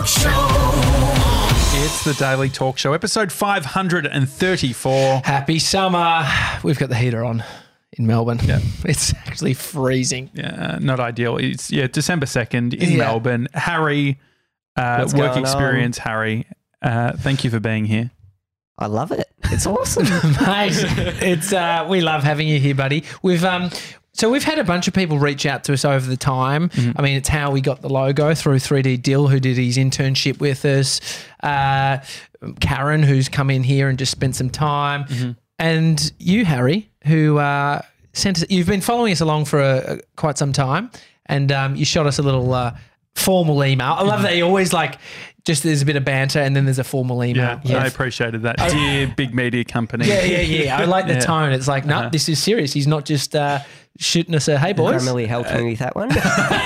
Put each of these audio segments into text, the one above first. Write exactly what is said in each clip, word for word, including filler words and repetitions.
Talk Show. It's the Daily Talk Show, episode five hundred thirty-four. Happy summer. We've got the heater on in Melbourne. Yeah. It's actually freezing. Yeah, not ideal. It's yeah, December second in Yeah. Melbourne. Harry, uh, What's work going experience, Harry. Uh, thank you for being here. I love it. It's awesome. Mate, it's uh, we love having you here, buddy. We've um, so we've had a bunch of people reach out to us over the time. Mm-hmm. I mean, it's how we got the logo through three D Dill, who did his internship with us. Uh, Karen, who's come in here and just spent some time, Mm-hmm. and you, Harry, who uh, sent us. You've been following us along for a, a, quite some time, and um, you shot us a little uh, formal email. I love that you always like. Just there's a bit of banter and then there's a formal email. Yeah, I appreciated that. Dear big media company. Yeah, yeah, yeah. I like the Yeah. tone. It's like, no, Uh-huh. this is serious. He's not just uh, shooting us a, hey, boys. Grammarly helped me with that one.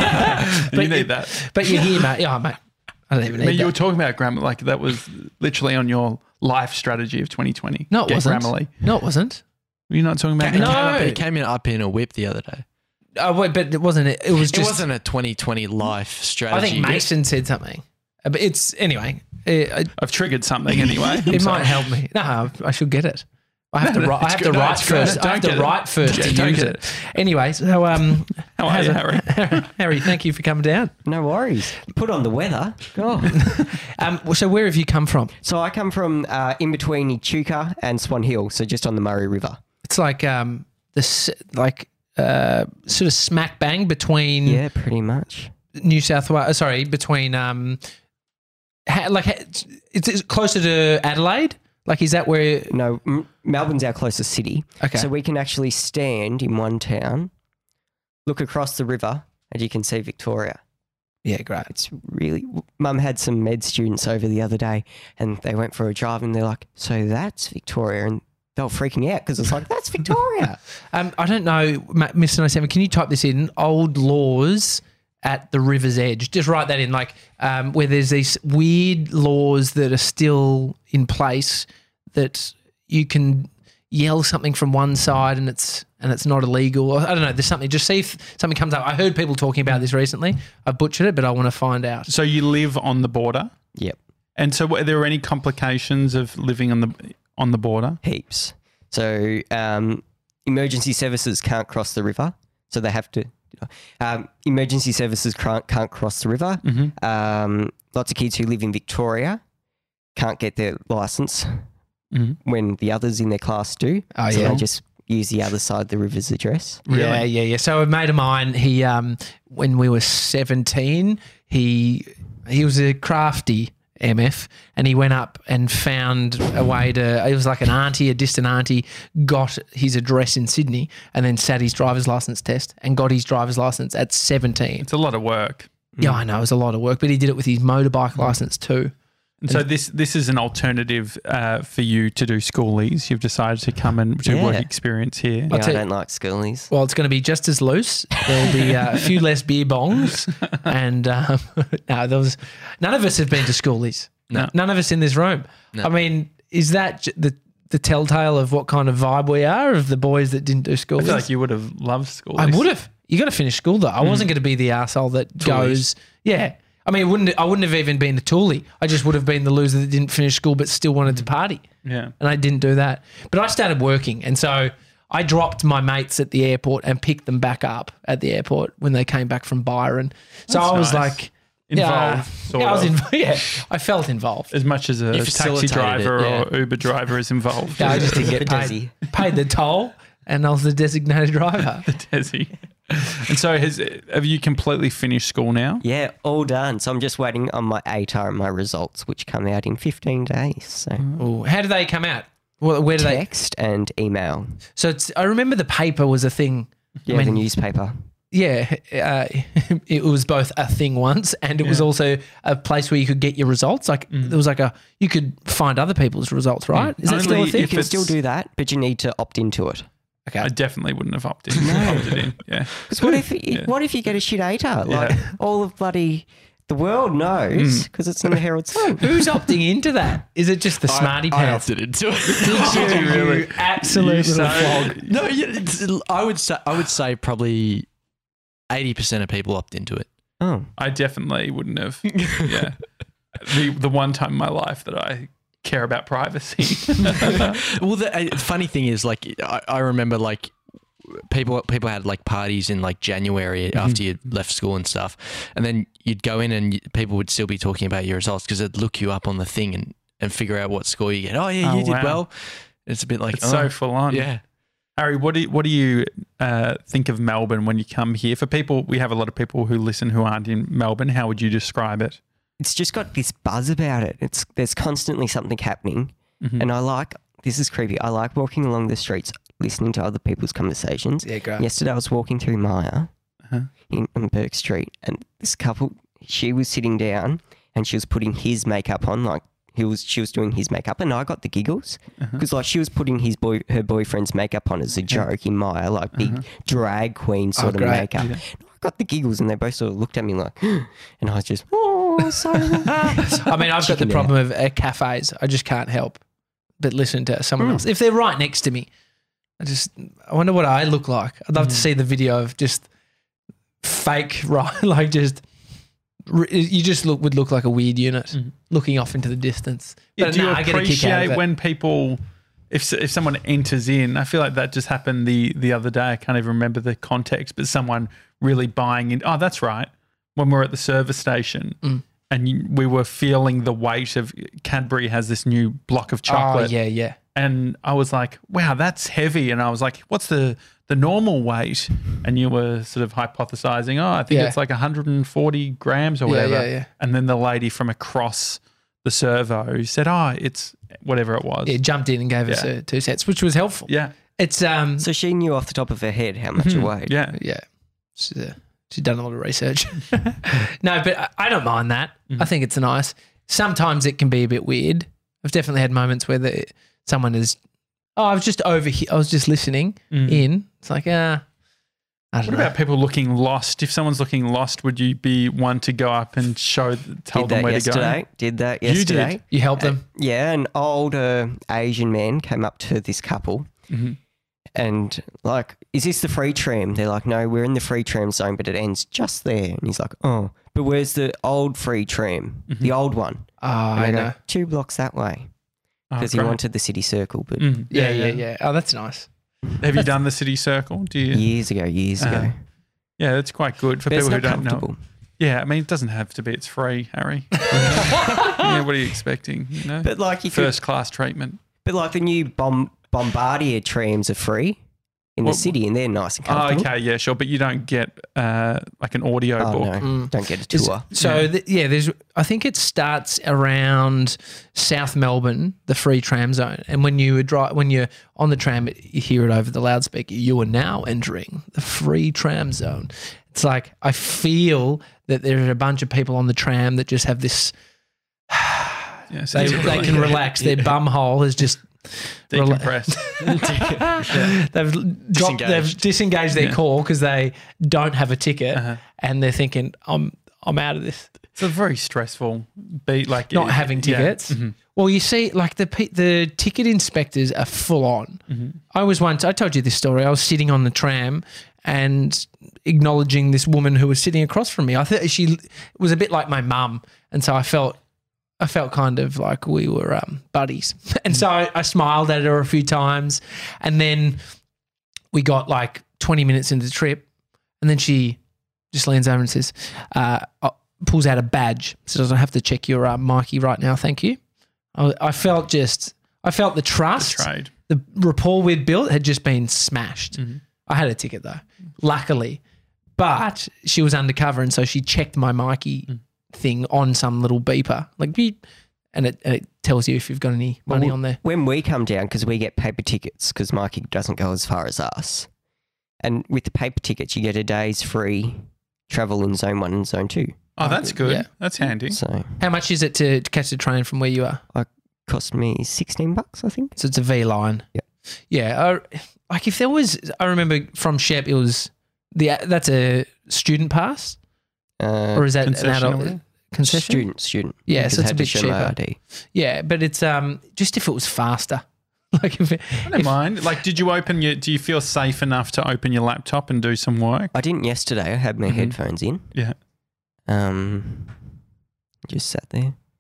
you need that. But you're here, mate. Yeah, mate. I don't even I need mean, you were that. talking about Grammarly, like that was literally on your life strategy of twenty twenty. No, it Get wasn't. Grammarly. No, it wasn't. Were you not talking about It No. came, Grammarly? up, it came in up in a whip the other day. Oh, wait, but it wasn't. It, it was It just. wasn't a twenty twenty life I strategy. think Mason said something. Uh, But it's, anyway, it, I've triggered something anyway. I'm it sorry. might help me. No, I should get it. I have to no, write. I it's have good. to No, write it's good. first. I Don't have to get it. write first Yeah, to don't use get it. it. Anyway, so um, How are how's you, it- Harry? Harry, thank you for coming down. No worries. Put on the weather. God. Um, well, so where have you come from? So I come from uh, in between Echuca and Swan Hill, so just on the Murray River. It's like um, this, like uh, sort of smack bang between Yeah, pretty much. New South Wales. Sorry, between um, ha, like ha- it's, it's closer to Adelaide. Like, is that where? No, M- Melbourne's our closest city. Okay. So we can actually stand in one town, look across the river, and you can see Victoria. Yeah, great. It's really. Mum had some med students over the other day, and they went for a drive, and they're like, "So that's Victoria," and they were freaking out because it's like, "That's Victoria." Um, I don't know, Ma- Mister ninety-seven. Can you type this in? Old laws at the river's edge. Just write that in, like um, where there's these weird laws that are still in place that you can yell something from one side and it's and it's not illegal. Or, I don't know. There's something. Just see if something comes up. I heard people talking about this recently. I butchered it, but I want to find out. So you live on the border, Yep, and so are there any complications of living on the on the border? heaps. So um, emergency services can't cross the river, so they have to. Um, emergency services can't, can't cross the river. Mm-hmm. Um, lots of kids who live in Victoria can't get their license Mm-hmm. when the others in their class do. Oh, so yeah. they just use the other side of the river's address. Yeah, Really? yeah, yeah. So a mate of mine, he um, when we were seventeen, he he was a crafty M F, and he went up and found a way to. It was like an auntie, a distant auntie, got his address in Sydney, and then sat his driver's license test and got his driver's license at seventeen. It's a lot of work. Yeah, I know it was a lot of work, but he did it with his motorbike license too. And so this this is an alternative uh, for you to do schoolies. You've decided to come and do Yeah. work experience here. Yeah, I tell you- don't like schoolies. Well, it's going to be just as loose. There'll be uh, a few less beer bongs, and um, no, there was none of us have been to schoolies. No. None of us in this room. No. I mean, is that j- the the telltale of what kind of vibe we are of the boys that didn't do I schoolies? feel like you would have loved schoolies. I would have. You got to finish school though. I wasn't going to be the arsehole that goes. Yeah. I mean, it wouldn't. I wouldn't have even been a toolie. I just would have been the loser that didn't finish school but still wanted to party. Yeah. And I didn't do that. But I started working, and so I dropped my mates at the airport and picked them back up at the airport when they came back from Byron. So That's I was nice. like Involved, Yeah, sort yeah, I was of. inv- yeah, I felt involved. As much as a You taxi facilitated driver it, or Uber driver is involved. Yeah, I just didn't get The paid. Paid the toll, and I was the designated driver. Desi. And so has have you completely finished school now? Yeah, all done. So I'm just waiting on my A T A R and my results, which come out in fifteen days. So Ooh, how do they come out? Well, where do they? text and email. So it's, I remember the paper was a thing. Yeah, I the mean, newspaper. Yeah, uh, it was both a thing once, and it was Yeah. also a place where you could get your results. Like Mm. there was like a you could find other people's results, right? Is that still a Only thing? You if can it's- still do that, but you need to opt into it. Okay. I definitely wouldn't have opted, opted in. Yeah. Because what if Yeah. what if you get a shit A T A R? Like Yeah. all of bloody the world knows because it's in the Herald Sun. Who's opting into that? Is it just the smarty I, I pants? opted into it. Did you really? You absolute You little so- flog. No, yeah, it's, I would say I would say probably eighty percent of people opt into it. Oh, I definitely wouldn't have. Yeah. the the one time in my life that I care about privacy. Well, the uh, funny thing is, like, I, I remember, like, people people had like parties in like January Mm-hmm. after you'd left school and stuff, and then you'd go in and y- people would still be talking about your results because it'd look you up on the thing and, and figure out what score you get. Oh yeah, Oh, you did wow. well. It's a bit like It's oh, so full on. yeah. Harry, what do you, what do you uh, think of Melbourne when you come here? For people, we have a lot of people who listen who aren't in Melbourne. How would you describe it? It's just got this buzz about it. It's there's constantly something happening, Mhm. and I like. This is creepy. I like walking along the streets, listening to other people's conversations. Yeah, great. Yesterday, I was walking through Maya Uh-huh. in, in Burke Street, and this couple, she was sitting down and she was putting his makeup on, like he was. She was doing his makeup, and I got the giggles because, like, she was putting his boy, her boyfriend's makeup on as a joke in Maya, like big drag queen sort of great. makeup. Yeah. And I got the giggles, and they both sort of looked at me like, and I was just, oh, sorry. I mean, I've got the Chicken problem of uh, cafes. I just can't help but listen to someone Mm. else. If they're right next to me, I just, I wonder what I look like. I'd love to see the video of just fake, right? Like just, r- you just look would look like a weird unit Mhm. looking off into the distance. Yeah, But do you nah, I get a kick out of appreciate it. when people, if s- if someone enters in, I feel like that just happened the the other day. I can't even remember the context, but someone really buying in. Oh, that's right. When we're at the service station Mm. and you, we were feeling the weight of Cadbury has this new block of chocolate. Oh, yeah, yeah. And I was like, wow, that's heavy. And I was like, what's the, the normal weight? And you were sort of hypothesizing, oh, I think Yeah. it's like one hundred forty grams or Yeah, whatever. yeah, yeah. And then the lady from across the servo said, oh, it's whatever it was. Yeah, jumped in and gave us Yeah. uh, two sets, which was helpful. Yeah. It's, um, So she knew off the top of her head how much it weighed. Yeah. yeah. She's, uh, she's done a lot of research. No, but I, I don't mind that. I think it's nice. Sometimes it can be a bit weird. I've definitely had moments where the, someone is, oh, I was just over here. I was just listening Mm. in. It's like, ah, I don't What know. about people looking lost? If someone's looking lost, would you be one to go up and show, tell Did them that where yesterday. Did that You did. yesterday. You help them. Yeah, an older Asian man came up to this couple to go? Mhm. and like, is this the free tram? They're like, no, we're in the free tram zone, but it ends just there. And he's like, oh, but where's the old free tram? The old one. Oh, And I they go, know. two blocks that way Oh, because he great. wanted the city circle, but Mm. Yeah, yeah, yeah. Oh, that's nice. Have you done the city circle? Do you? years ago, years Uh, ago. Yeah, that's quite good for But it's people who not don't know. comfortable. Yeah, I mean, it doesn't have to be. It's free, Harry. Yeah, what are you expecting? You know, But like, you could, first class treatment. but like the new bomb, Bombardier trams are free in What- the city, and they're nice and Oh, comfortable. okay, yeah, sure, but you don't get uh, like an audio Oh, book. no, Mm. don't get a Is- tour. So Yeah. th- yeah, there's. I think it starts around South Melbourne, the free tram zone, and when you drive, when you're on the tram, you hear it over the loudspeaker. You are now entering the free tram zone. It's like I feel that there are a bunch of people on the tram that just have this. Yeah, so They, it's they like can relax. Their bum hole is just. decompressed. They've dropped, Disengaged. they've disengaged their Yeah. call because they don't have a ticket, Uh-huh. and they're thinking, "I'm I'm out of this." It's a very stressful beat, like Not it- having yeah. tickets. Mhm. Well, you see, like the pe- the ticket inspectors are full on. Mm-hmm. I was once, I told you this story. I was sitting on the tram and acknowledging this woman who was sitting across from me. I thought she was a bit like my mum, and so I felt, I felt kind of like we were um, buddies. And so I, I smiled at her a few times, and then we got like twenty minutes into the trip, and then she just leans over and says, uh, uh, pulls out a badge, says, "I have to check your uh, Mikey right now, thank you." I, I felt just, I felt the trust, Trade. the rapport we'd built had just been smashed. Mhm. I had a ticket though, luckily, but she was undercover, and so she checked my Mikey Mm. thing on some little beeper, like beep, and it, and it tells you if you've got any money Well, on there. When we come down, because we get paper tickets, because Mikey doesn't go as far as us. And with the paper tickets, you get a day's free travel in zone one and zone two. Oh, that's good. Yeah. That's handy. So How much is it to, to catch the train from where you are? cost me sixteen bucks, I think. So it's a V line. Yeah. Yeah. Uh, like if there was, I remember from Shep, it was the that's a student pass, Uh, or is that an concession or adult whatever? concession? student, student. Yeah, Because so I it's a had to bit show my cheaper. I D. Yeah, but it's um just if it was faster. Like if, it, I don't mind. Like, did you open your? Do you feel safe enough to open your laptop and do some work? I didn't yesterday. I had my Mhm. headphones in. Yeah. Um, just sat there.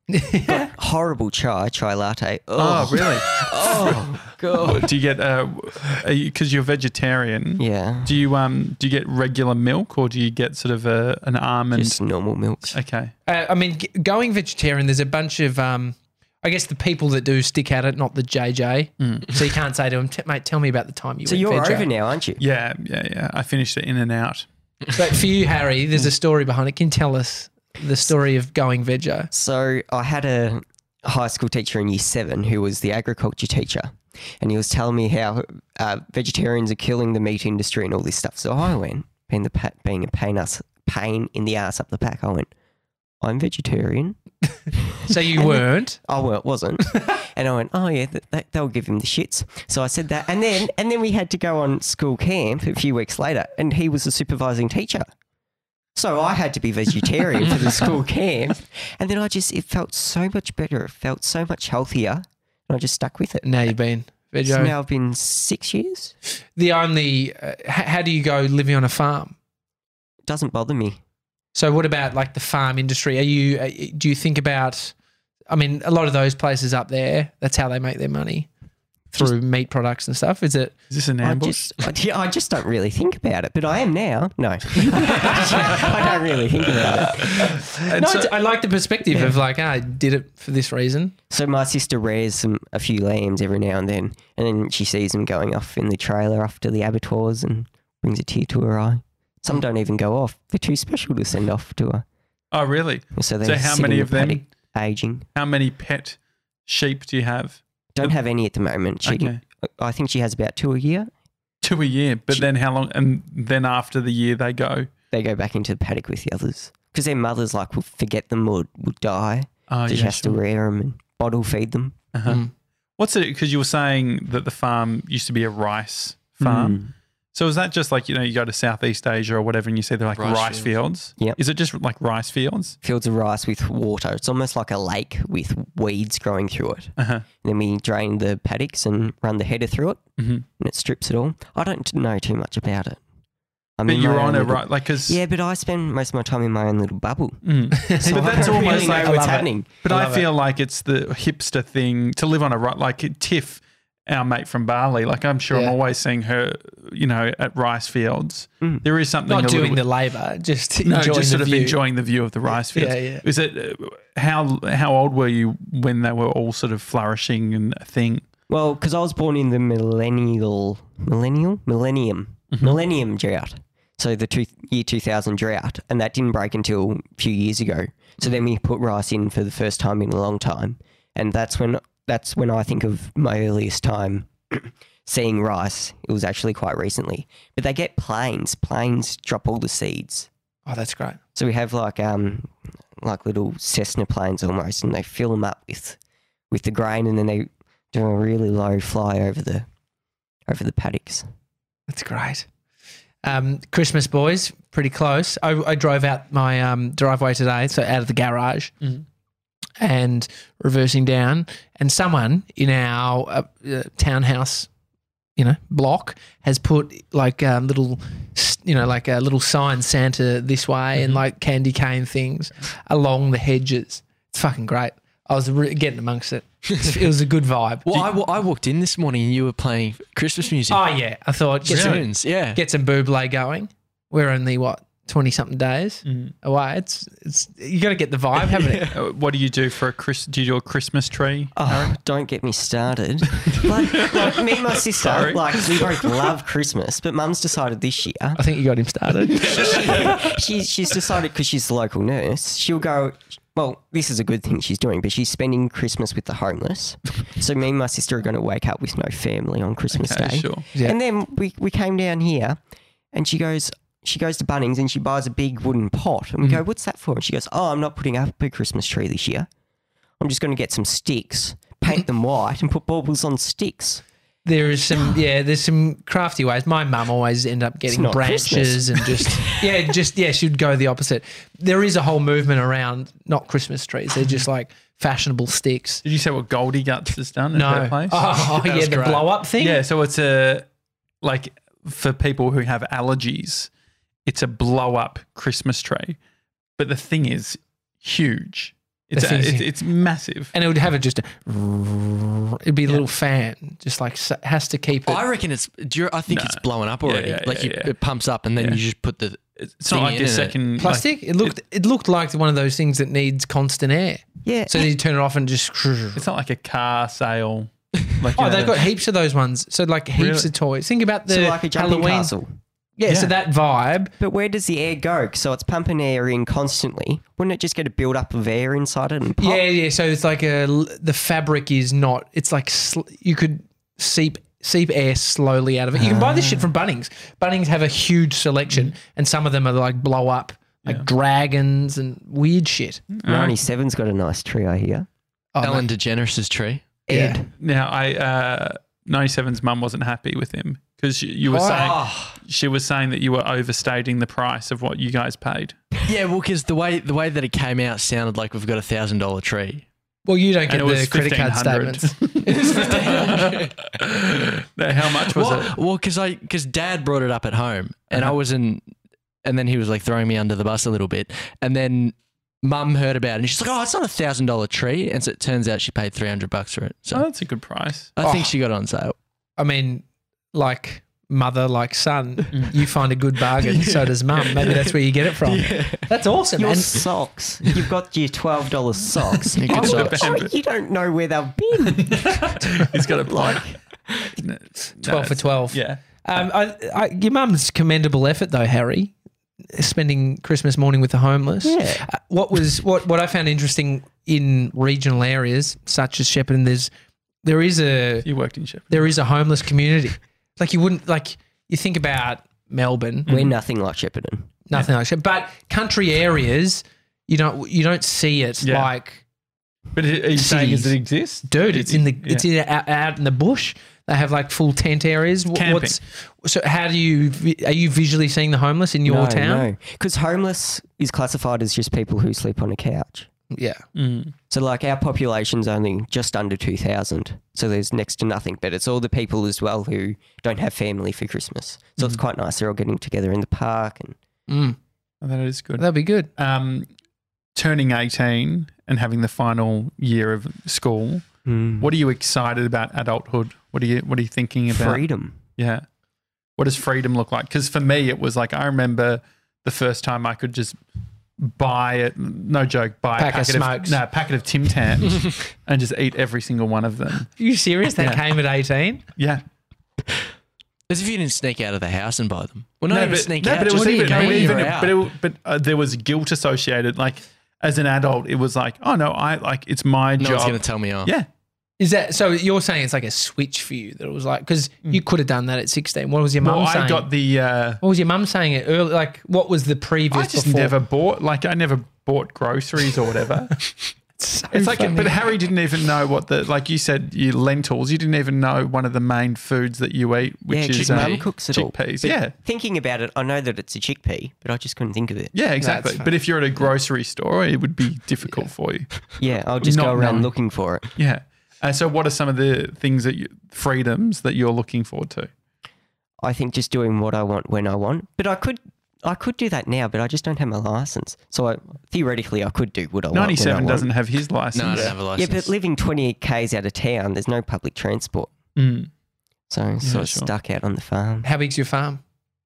Horrible chai, chai latte. Oh, Oh, really? oh God. Do you get uh, because you, you're vegetarian? Yeah. Do you um do you get regular milk or do you get sort of a an almond? Just normal milk. Okay. Uh, I mean, g- going vegetarian, there's a bunch of, um, I guess, the people that do stick at it, not the J J. So you can't say to them, mate, tell me about the time you So went you're veggie." over now, aren't you? Yeah, yeah, yeah. I finished it in and out. But for you, Harry, there's a story behind it. Can you tell us the story of going veggie? So I had a high school teacher in year seven who was the agriculture teacher, and he was telling me how uh, vegetarians are killing the meat industry and all this stuff. So I went, being the pa- being a pain us pain in the ass up the back. I went, I'm vegetarian. So you weren't. Oh well, it wasn't. And I went, oh yeah, th- th- they'll give him the shits. So I said that, and then and then we had to go on school camp a few weeks later, and he was the supervising teacher. So I had to be vegetarian for the school camp, and then I just it felt so much better. It felt so much healthier, and I just stuck with it. Now you've been veggie. So now I've been six years. The only, uh, h- how do you go living on a farm? It doesn't bother me. So what about like the farm industry? Are you, uh, do you think about, I mean, a lot of those places up there, that's how they make their money through meat products and stuff. Is it? Is this an I ambush? just, I, yeah, I just don't really think about it, but I am now. No, I don't really think about it. And No, so- it's- I like the perspective of like, ah, I did it for this reason. So my sister rears some a few lambs every now and then, and then she sees them going off in the trailer off to the abattoirs and brings a tear to her eye. Some don't even go off; they're too special to send off to her. oh, really? So, they So how many of them? aging? How many pet sheep do you have? Don't have any at the moment. She, Okay. I think she has about two a year. Two a year, but She- then how long? And then after the year, they go. They go back into the paddock with the others because their mothers like will forget them or will die. Oh, So she yeah, has to sure. rear them and bottle feed them. Uh-huh. Mm. What's it? Because you were saying that the farm used to be a rice farm. So is that just like, you know, you go to Southeast Asia or whatever and you see they're like rice, Rice fields? Yep. Is it just like rice fields? Fields of rice with water. It's almost like a lake with weeds growing through it. Uh-huh. And then we drain the paddocks and run the header through it, Mm-hmm. and it strips it all. I don't know too much about it. I'm But in you're my on own it, little- right? Like, because. Yeah, but I spend most of my time in my own little bubble. Mm. So But I that's don't almost really like. know what's love it. happening. But I I, love feel like it's the hipster thing to live on a right, like Tiff, our mate from Bali. Like I'm sure Yeah. I'm always seeing her, you know, at rice fields. Mm. There is something Not a little doing bit- the labour, just no, enjoying just the sort of view. enjoying the view of the rice fields. Yeah, yeah. Is it uh, how how old were you when they were all sort of flourishing and a thing? Well, because I was born in the millennial, millennial, millennium, Mm-hmm. millennium drought. So the two, year two thousand drought, and that didn't break until a few years ago. So then we put rice in for the first time in a long time, and that's when that's when I think of my earliest time seeing rice. It was actually quite recently, but they get planes. Planes drop all the seeds. Oh, that's great. So we have like um like little Cessna planes almost, and they fill them up with with the grain, and then they do a really low fly over the over the paddocks. That's great. Um, Christmas boys, pretty close. I, I drove out my um, driveway today, so out of the garage, Mhm. and reversing down, and someone in our uh, uh, townhouse, you know, block has put like um, little, s- you know, like a little sign Santa this way and like candy cane things along the hedges. It's fucking great. I was re- getting amongst it. It was a good vibe. Well, I, wa- I walked in this morning and you were playing Christmas music. Oh yeah, I thought get some, tunes, yeah. get some Buble going. We're only what twenty something days Mm. away. It's it's you got to get the vibe, haven't it? Uh, What do you do for a Chris? Do you do a Christmas tree? Oh, don't get me started. like, like me and my sister, Sorry. like we both love Christmas, but Mum's decided this year. I think you got him started. she's she's decided because she's the local nurse, she'll go. Well, this is a good thing she's doing, but she's spending Christmas with the homeless. So me and my sister are going to wake up with no family on Christmas Okay, Day. sure. Yeah. And then we, we came down here, and she goes she goes to Bunnings and she buys a big wooden pot, and we go, "What's that for?" And she goes, "Oh, I'm not putting up a Christmas tree this year. I'm just going to get some sticks, paint them white, and put baubles on sticks." There is some, yeah, there's some crafty ways. My mum always end up getting not branches and just, yeah, just, yeah, she'd go the opposite. There is a whole movement around not Christmas trees. They're just like fashionable sticks. Did you say what Goldie Guts has done at No. her place? Oh, yeah, was the great. blow up thing. Yeah, so it's a like for people who have allergies, it's a blow up Christmas tree. But the thing is huge. It's The a, things it's, you- it's massive. And it would have it just a, it'd be a little fan, just like s- has to keep it. I reckon it's. Do you, I think No. it's blowing up Yeah, already. yeah, like yeah, you, yeah. it pumps up, and then Yeah. you just put the. It's thing not like in a it. second Plastic. it looked. It, looked like one of those things that needs constant air. Yeah. So then you turn it off and just. It's not like a car sale. Like Oh, you know, they've got heaps of those ones. So like heaps Really? of toys. Think about the so like a jumping Halloween. castle. Yeah, so Yeah. that vibe. But where does the air go? So it's pumping air in constantly. Wouldn't it just get a build up of air inside it and pop? Yeah, yeah. So it's like a the fabric is not. It's like sl- you could seep seep air slowly out of it. You can buy this shit from Bunnings. Bunnings have a huge selection, and some of them are like blow up, like Yeah. dragons and weird shit. ninety-seven's got a nice tree, I hear. Oh, Ellen mate. DeGeneres' tree. Yeah. Ed. Now, I uh, ninety-seven's mum wasn't happy with him because you, you were Oh. saying she was saying that you were overstating the price of what you guys paid. Yeah, well, because the way the way that it came out sounded like we've got a thousand dollar tree. Well, you don't And get it was the credit card fifteen statements. hundred. Now, how much was well, it? well, because I because Dad brought it up at home, and I was in, and then he was like throwing me under the bus a little bit, and then Mum heard about it, and she's like, "Oh, it's not a thousand dollar tree," and so it turns out she paid three hundred bucks for it. So Oh, that's a good price. I think Oh. she got it on sale. I mean, like mother, like son. You find a good bargain, so does mum. Maybe that's where you get it from. That's awesome. Your And socks. You've got your twelve dollars socks. Yeah, good I socks. would- I- you don't know where they've been. He's got a block. twelve for twelve. Yeah. Um, I, I, your mum's commendable effort, though, Harry, spending Christmas morning with the homeless. Yeah. Uh, what was what what I found interesting in regional areas such as Shepparton, there's there is a You worked in Sheffield. there is a homeless community. Like you wouldn't like you think about Melbourne, We're nothing like Shepparton. nothing like that. But country areas, you don't you don't see it Yeah. like. But are you saying does Cities. it exist? Dude, it's in the Yeah. it's in out, out in the bush. They have like full tent areas. Wh- Camping. What's so? How do you vi- are you visually seeing the homeless in your no, town? No, because homeless is classified as just people who sleep on a couch. Yeah, Mm. So like our population's only just under two thousand. So there's next to nothing. But it's all the people as well who don't have family for Christmas. So it's quite nice. They're all getting together in the park. And mm, Oh, that is good. that'd be good. Um, turning eighteen and having the final year of school. What are you excited about adulthood? What are you What are you thinking about? freedom. Yeah. What does freedom look like? Because for me, it was like I remember the first time I could just buy it. No joke, buy Pack a of packet smokes. no a packet of Tim Tams and just eat every single one of them. Are you serious? That Yeah. came at eighteen. Yeah. As if you didn't sneak out of the house and buy them. Well, not no, even but, sneak no, out. but it just was even, go no, in even or out. but it, but uh, there was guilt associated. Like as an adult, it was like, oh no, I like it's my no one's job. going to tell me off. Yeah. Is that so? You're saying it's like a switch for you that it was like because you could have done that at sixteen. What was your mum Mm. Well, saying? I got the. Uh, what was your mum saying it early? Like what was the previous? I just before? never bought. Like I never bought groceries or whatever. So It's like, funny. but Harry didn't even know what the, like you said, you lentils. You didn't even know one of the main foods that you eat, which yeah, is because uh, mum cooks it all. chickpeas. But Yeah, Thinking about it, I know that it's a chickpea, but I just couldn't think of it. yeah, exactly. That's But if you're at a grocery store, it would be difficult for you. Yeah, I'll just Not go around knowing. looking for it. Yeah. Uh, so, what are some of the things that you, freedoms that you're looking forward to? I think just doing what I want when I want. But I could I could do that now, but I just don't have my license. So I, theoretically, I could do what I want. when I ninety-seven want. doesn't have his license. No, I don't have a Yeah, license. but living twenty kays out of town, there's no public transport. Mm. So I'm sort of sure. stuck out on the farm. How big's your farm?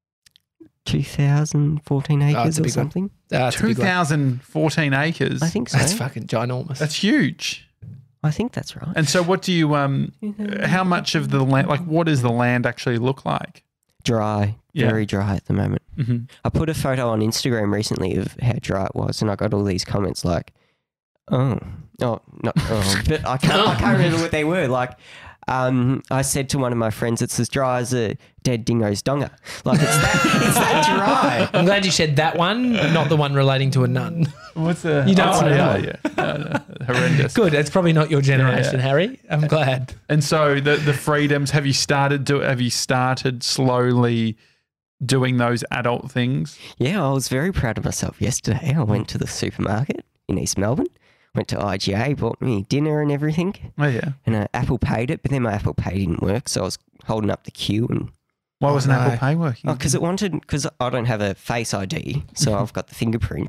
two thousand fourteen acres Oh, it's a or big one. something. Uh, it's a two big one. thousand fourteen acres. I think so. That's fucking ginormous. That's huge. I think that's right. And so, what do you, um, how much of the land, like, what does the land actually look like? Dry, Yeah. very dry at the moment. Mm-hmm. I put a photo on Instagram recently of how dry it was, and I got all these comments like, "Oh, oh, not oh," but I can't, I can't remember what they were. Like, um, I said to one of my friends, "It's as dry as a dead dingo's donga." Like, it's that, it's that dry. I'm glad you said that one, not the one relating to a nun. What's the, You don't oh, want to yeah, know. yeah. No, no, horrendous. Good. That's probably not your generation, Yeah. Harry. I'm glad. And so the the freedoms, have you started do have you started slowly doing those adult things? Yeah, I was very proud of myself yesterday. I went to the supermarket in East Melbourne, went to I G A, bought me dinner and everything, Oh yeah. and uh, Apple Paid it, but then my Apple Pay didn't work, so I was holding up the queue and Why Oh, wasn't no. Apple Pay working? oh, because it wanted because I don't have a Face I D, so I've got the fingerprint. Yeah.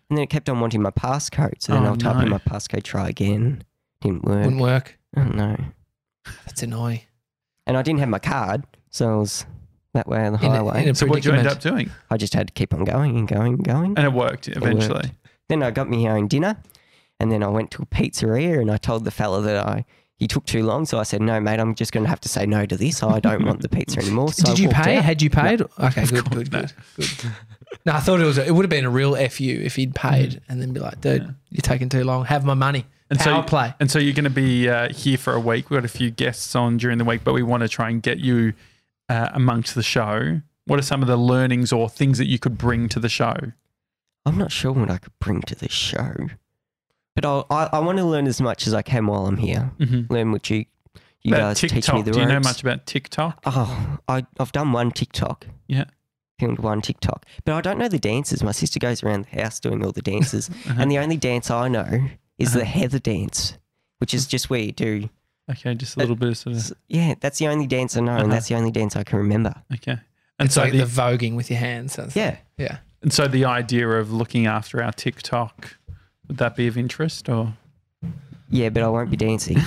And then it kept on wanting my passcode. So then Oh, I'll type no. in my passcode, try again. Didn't work. Wouldn't work. Oh, no. That's annoying. And I didn't have my card, so I was that way on the In a- highway. in a So what did you end predicament. up doing? I just had to keep on going and going and going. And it worked eventually. worked. Then I got me own dinner, and then I went to a pizzeria, and I told the fella that I he took too long, so I said, "No, mate, I'm just going to have to say no to this. I don't want the pizza anymore." So Did I you walked pay? out. Had you paid? Okay, Of good, course good, not. good, good. No, I thought it was. A, it would have been a real F you if he'd paid and then be like, "Dude, Yeah. you're taking too long. Have my money." And Power so, play. And so you're going to be uh, here for a week. We've got a few guests on during the week, but we want to try and get you uh, amongst the show. What are some of the learnings or things that you could bring to the show? I'm not sure what I could bring to the show, but I'll, I I want to learn as much as I can while I'm here. Mm-hmm. Learn what you you About guys TikTok. teach me the Do you know ropes. much about TikTok? Oh, I I've done one TikTok. Yeah. Filmed one TikTok, but I don't know the dances. My sister goes around the house doing all the dances, Uh-huh. and the only dance I know is Uh-huh. the heather dance, which is just where you do. Okay, just a little bit of sort of. Yeah, that's the only dance I know, Uh-huh. and that's the only dance I can remember. Okay. And It's so like the, the voguing with your hands. That's Yeah. yeah. and so the idea of looking after our TikTok, would that be of interest or? Yeah, but I won't be dancing.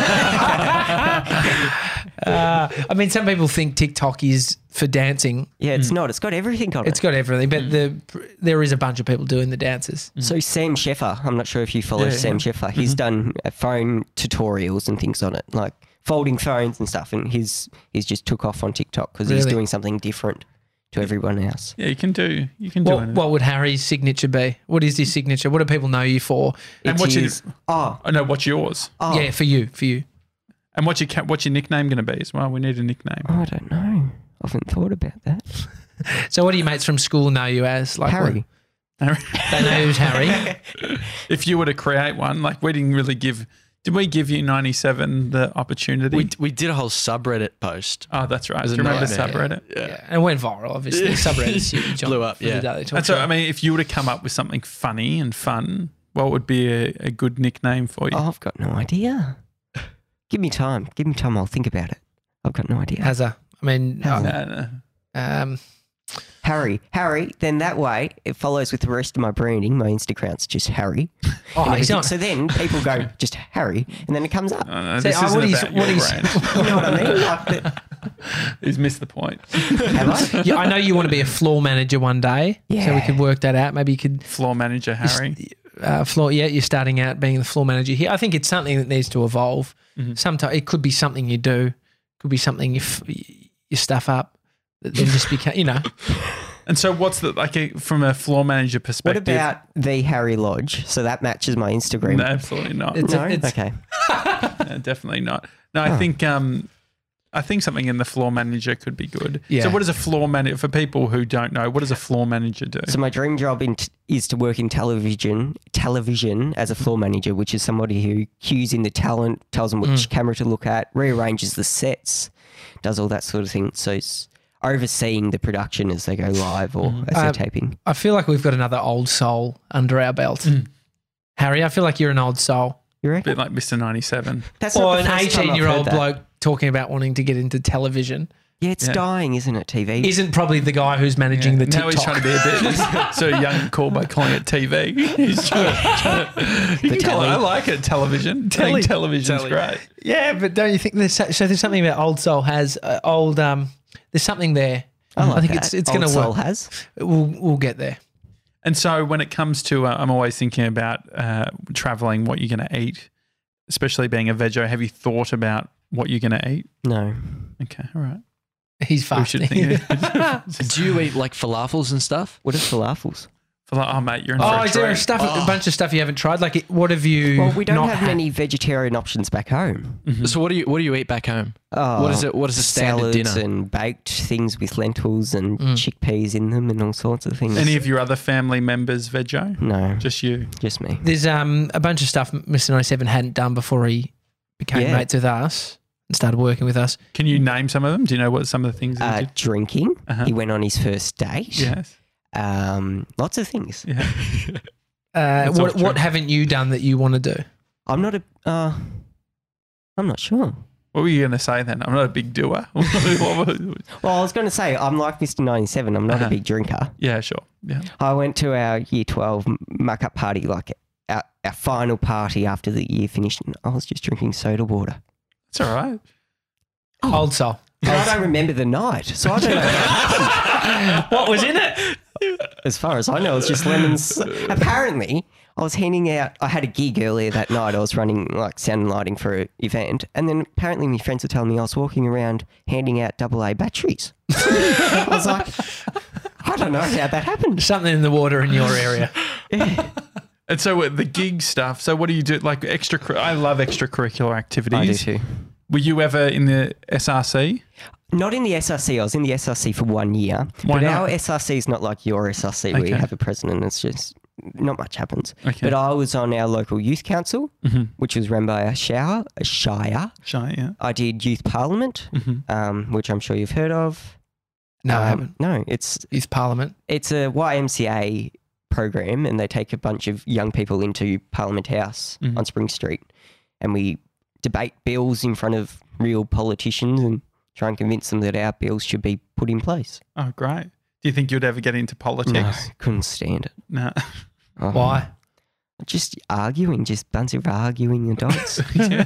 Uh, I mean, some people think TikTok is for dancing. Yeah, it's not. It's got everything on It's it. got everything, but the there is a bunch of people doing the dances. So Sam Sheffer, I'm not sure if you follow Yeah, Sam yeah. Sheffer. He's done uh, phone tutorials and things on it, like folding phones and stuff. And his he's just took off on TikTok because he's Really? doing something different to everyone else. Yeah, you can do. You can do What, anything. what would Harry's signature be? What is his signature? What do people know you for? And It what's your- is- oh, Oh no, what's yours? oh, Yeah, for you, for you. And what's your ca- what's your nickname going to be as well? We need a nickname. oh, I don't know. I haven't thought about that. So, what do your mates from school know you as? Like Harry. what- They know who's Harry. If you were to create one, like we didn't really give. Did we give you ninety-seven the opportunity? We we did a whole subreddit post. oh, that's right. It was Do a you remember nightmare. subreddit? Yeah, and it went viral. Obviously, subreddit's huge. on- Blew up, for the yeah. Daily Talk And so, Show. I mean, if you were to come up with something funny and fun, what would be a, a good nickname for you? Oh, I've got no idea. Give me time. Give me time. I'll think about it. I've got no idea. Hazza. I mean, Hazza. No, no. uh, um, Harry. Harry. Then that way it follows with the rest of my branding. My Instagram's just Harry. oh, and he's everything. not. So then people go just Harry, and then it comes up. No, no, Say, this oh, isn't what he's- about what your he's- brand. You know what I mean? Like the, He's missed the point. have I? Yeah, I know you want to be a floor manager one day, so we Yeah. could work that out. Maybe you could Floor manager Harry. uh, floor. Yeah, you're starting out being the floor manager here. I think it's something that needs to evolve. Mhm. Sometimes it could be something you do, could be something you f- you stuff up, that then just become. You know, And so, what's the like a, from a floor manager What perspective? about the Harry Lodge? So that matches my Instagram. No, absolutely not. It's- No? it's- okay. No, definitely not. No, I Oh. think um, I think something in the floor manager could be good. Yeah. So, what does a floor manager for people who don't know? What does a floor manager do? So my dream job in t- is to work in television, television as a floor manager, which is somebody who cues in the talent, tells them which Mm. camera to look at, rearranges the sets, does all that sort of thing. So it's overseeing the production as they go live or Mm. as they're Um, taping. I feel like we've got another old soul under our belt. Mm. Harry, I feel like you're an old soul. You A reckon? bit like Mister ninety-seven. That's Or not an the first time I've eighteen-year-old heard that. bloke talking about wanting to get into television. Yeah, it's Yeah. dying, isn't it? T V. Isn't probably the guy who's managing the now TikTok. he's trying to be a bit so young and cool by calling it T V. He's trying to, trying to you The can call it, telly. I like it, television. I Telly. think television's Telly. great. Yeah, but don't you think there's so so there's something about old soul has uh, old um there's something there. I, like think that. it's it's Old going to Soul work. has. We'll we'll get there. And so when it comes to, uh, I'm always thinking about uh, traveling, what you're going to eat, especially being a veggie. Have you thought about what you're going to eat? No. Okay, all right. He's We should fasting. think. Do you eat like falafels and stuff? What is falafels? For like, oh, mate, you're in for Oh, a is there a treat. stuff Oh. a bunch of stuff you haven't tried? Like, what have you? Well, we don't not have had? many vegetarian options back home. Mhm. So what do you what do you eat back home? Oh, What is it? What is a standard salads dinner? and baked things with lentils and Mm. chickpeas in them and all sorts of things. Any of your other family members veggie? No, Just you. just me. There's um a bunch of stuff Mister ninety-seven hadn't done before he became Yeah. mates with us and started working with us. Can you name some of them? Do you know what some of the things that Uh, you did? drinking. Uh-huh. He went on his first date. Yes. Um, lots of things. Yeah. Uh, That's what all what true. haven't you done that you want to do? I'm not a. Uh, I'm not sure. What were you going to say then? I'm not a big doer. Well, I was going to say, I'm like Mister ninety-seven. I'm not Uh-huh. a big drinker. Yeah, sure. Yeah. I went to our year twelve muck-up party, like our, our final party after the year finished, and I was just drinking soda water. It's all right. Old soul. But I don't remember the night, so I don't know. What was in it? As far as I know, it's just lemons. Apparently, I was handing out, I had a gig earlier that night. I was running like sound and lighting for an event. And then apparently my friends were telling me I was walking around handing out double A batteries. I was like, I don't know how that happened. Something in the water in your area. And so uh, the gig stuff. So what do you do? Like extra, I love extracurricular activities. I do too. Were you ever in the S R C? Not in the S R C. I was in the S R C for one year. Why but not? our S R C is not like your S R C where you Okay. have a president. It's just not much happens. Okay. But I was on our local youth council, Mm-hmm. which was run by a shower, a shire. Shy, yeah. I did youth parliament, Mm-hmm. um, which I'm sure you've heard of. No, I Um, haven't. No, it's Youth Parliament. it's a Y M C A program, and they take a bunch of young people into Parliament House Mhm. on Spring Street, and we debate bills in front of real politicians and try and convince them that our bills should be put in place. Oh, great. Do you think you'd ever get into No, politics? couldn't stand it. No. Oh, Why? Just arguing, just bunch of arguing adults.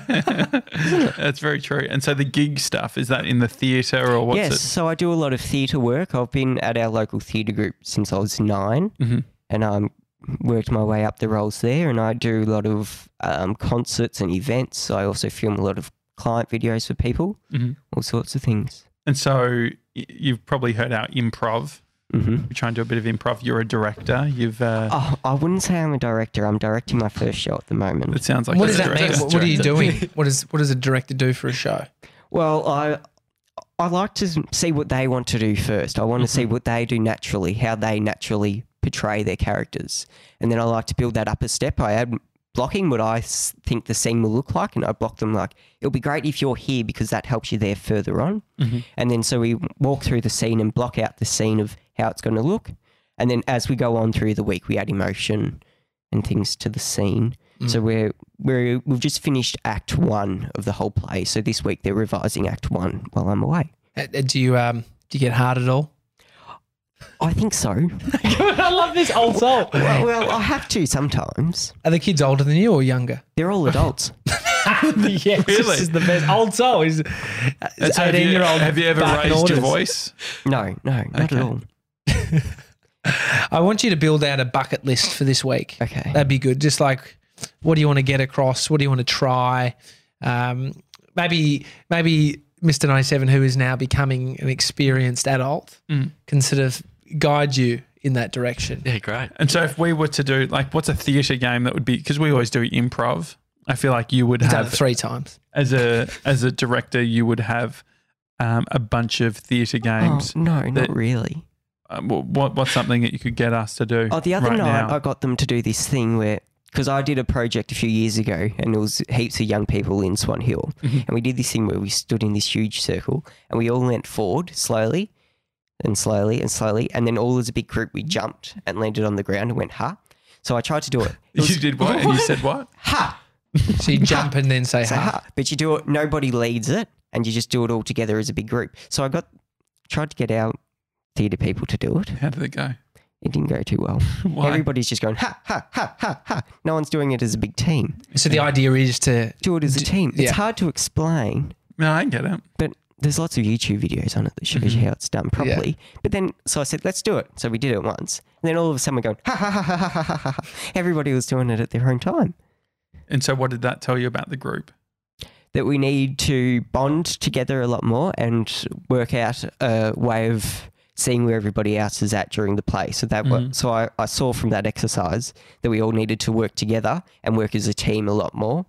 That's very true. And so the gig stuff, is that in the theatre or what's yes, it? so I do a lot of theatre work. I've been at our local theatre group since I was nine, Mm-hmm. and I um, worked my way up the roles there. And I do a lot of um, concerts and events. I also film a lot of client videos for people, Mm-hmm. all sorts of things. And so y- you've probably heard our improv. hmm We try and do a bit of improv. You're a director. You've. Uh, Oh, I wouldn't say I'm a director. I'm directing my first show at the moment. It sounds like What a does that mean? director. What, what are you doing? What does what does a director do for a show? Well, I I like to see what they want to do first. I want to see what they do naturally, how they naturally portray their characters, and then I like to build that up a step. I add blocking what I s- think the scene will look like, and I block them like it'll be great if you're here because that helps you there further on. Mhm. And then so we walk through the scene and block out the scene of how it's going to look, and then as we go on through the week, we add emotion and things to the scene. So we're we're we've just finished Act One of the whole play. So this week they're revising Act One while I'm away. Uh, uh, Do you um do you get hard at all? I think so. I love this old soul. well, well, I have to sometimes. Are the kids older than you or younger? They're all adults. Yes, Really? this is the best. Old soul is And so have, you, eighteen year old. have you ever raised your voice? No, no, not Okay. at all. I want you to build out a bucket list for this week. Okay. That'd be good. Just like, what do you want to get across? What do you want to try? Um, maybe, maybe Mister ninety-seven, who is now becoming an experienced adult, Mm. can sort of guide you in that direction. Yeah, great. And so if we were to do, like, what's a theatre game that would be, because we always do improv, I feel like you would I've done it have, three times. as a as a director, you would have um, a bunch of theatre Oh, games. no, that- not really. Um, what What's something that you could get us to do Oh, the other right night now? I got them to do this thing where, because I did a project a few years ago and it was heaps of young people in Swan Hill. Mhm. And we did this thing where we stood in this huge circle and we all went forward slowly and slowly and slowly. And then all as a big group, we jumped and landed on the ground and went, ha. So I tried to do it. It was, You did what? And you said what? ha. So you jump and then say, So, ha. ha. But you do it, nobody leads it and you just do it all together as a big group. So I got, tried to get our theatre people to do it. How did it go? It didn't go too well. Why? Everybody's just going, ha, ha, ha, ha, ha. No one's doing it as a big team. So the idea is to Do it as a D- team. It's yeah. hard to explain, No, I get it. but there's lots of YouTube videos on it that shows Mhm. you how it's done properly. But then, so I said, let's do it. So we did it once. And then all of a sudden we're going, ha, ha, ha, ha, ha, ha, ha, ha. Everybody was doing it at their own time. And so what did that tell you about the group? That we need to bond together a lot more and work out a way of seeing where everybody else is at during the play. So that wa- Mhm. so I, I saw from that exercise that we all needed to work together and work as a team a lot more.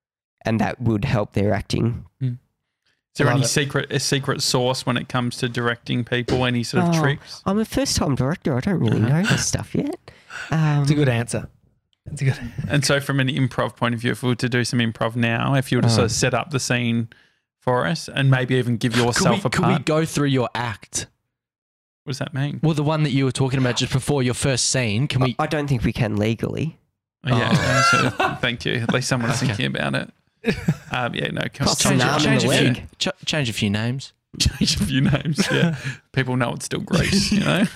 And that would help their acting. Is there Love any it. secret a secret sauce when it comes to directing people? Any sort of Oh, tricks? I'm a first time director. I don't really know this stuff yet. Um, It's a good answer. It's a good. And so, from an improv point of view, if we were to do some improv now, if you were to sort of set up the scene for us and maybe even give Could we, yourself a could we part, go through your act? what does that mean? Well, the one that you were talking about just before your first scene. Can we? I don't think we can legally. Oh, yeah, so, thank you. At least someone's Okay. thinking about it. Um, yeah, no, Costs change, an it, arm change and a a few, leg. Ch- change a few names. change a few names. Yeah, people know it's still Greece. You know.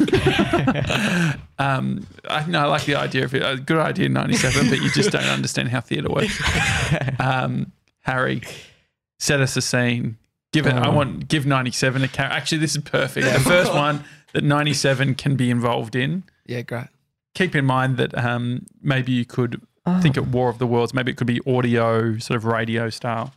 um, I no, I like the idea of it. A good idea, ninety-seven, but you just don't understand how theatre works. Um, Harry, set us a scene. Give it. I Oh. want give ninety-seven a character. Actually, this is perfect. The first one that ninety-seven can be involved in. Yeah, great. Keep in mind that um, maybe you could Oh. think at War of the Worlds. Maybe it could be audio, sort of radio style.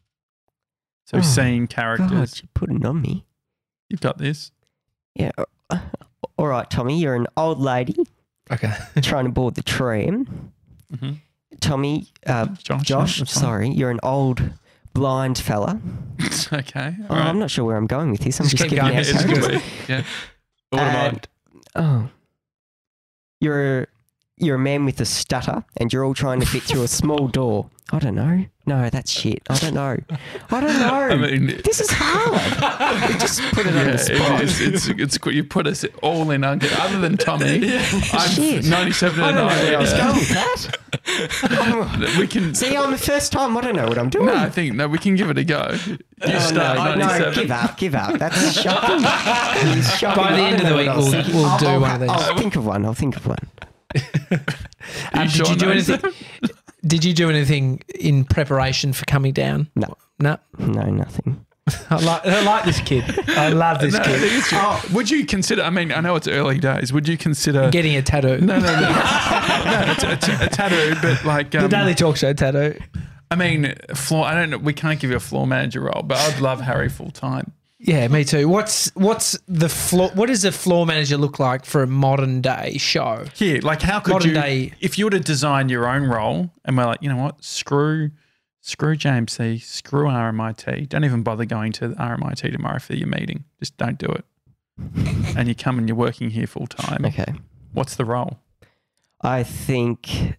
So Oh, seeing characters. God, you put it on me. You've got this. Yeah. uh, All right, Tommy, you're an old lady Okay. trying to board the tram. Mm-hmm. Tommy, uh, Josh, Josh, that's fine. sorry, you're an old blind fella. Okay. Oh, all right. I'm not sure where I'm going with this. I'm Just just, keep giving going. out Yeah, it's characters. good. Yeah. What am I? And- Oh, you're a, you're a man with a stutter, and you're all trying to fit through a small door. I don't know. No, that's shit. I don't know. I don't know. I mean, this is hard. We just put it on yeah, the spot. it is, it's, it's, it's, you put us all in under, other than Tommy. I'm Shit. ninety-seven I and don't know where I was nine. going with that. We can. See, on the first time, I don't know what I'm doing. No, I think no. We can give it a go. You Oh, start no, no, ninety-seven. give up, give up. That's shocking. It's shocking. By the I end don't of the know week, what I was we'll- thinking. we'll I'll- do I'll one ha- of these. I'll think of one. I'll think of one. Are you Um, sure did you do anything? ninety-seven? Did you do anything in preparation for coming down? No. No. No, nothing. I like, I like this kid. I love this No, I kid. think it's true. Would you consider? I mean, I know it's early days. Would you consider? Getting a tattoo. no, no, no, no. It's a, it's a, a tattoo, but like The um, Daily Talk Show tattoo. I mean, floor. I don't know. We can't give you a floor manager role, but I'd love Harry full time. Yeah, me too. What's what's the floor? What does a floor manager look like for a modern day show? Here, like, how could Modern you, day- if you were to design your own role, and we're like, you know what, screw, screw J M C, screw R M I T. Don't even bother going to R M I T tomorrow for your meeting. Just don't do it. And you come and you're working here full time. Okay. What's the role? I think,